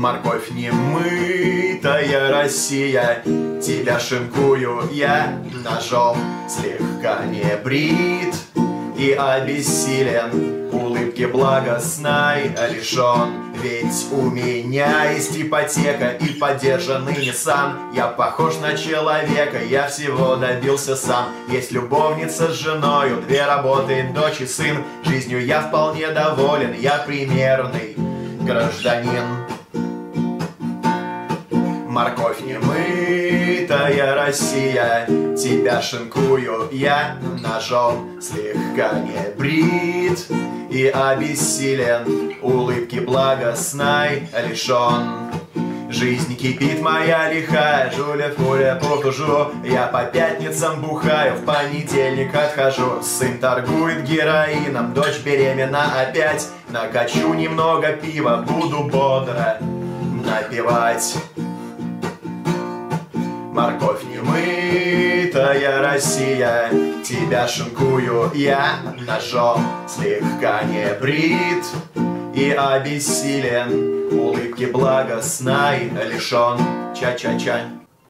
Морковь немытая Россия, тебя шинкую я ножом, слегка не брит и обессилен, улыбки благостной лишен. Ведь у меня есть ипотека и подержанный Nissan. Я похож на человека, я всего добился сам. Есть любовница с женою, 2 работы, дочь и сын. Жизнью я вполне доволен, я примерный гражданин. Морковь немытая Россия, тебя шинкую я ножом, слегка не брит и обессилен, улыбки благостной лишен. Жизнь кипит моя лихая, жуля-фуля потужу. Я по пятницам бухаю, в понедельник отхожу. Сын торгует героином, дочь беременна опять. Накачу немного пива, буду бодро напевать. Морковь немытая Россия, тебя шинкую я ножом, слегка не брит и обессилен, улыбки благостной лишен. Ча-ча-ча.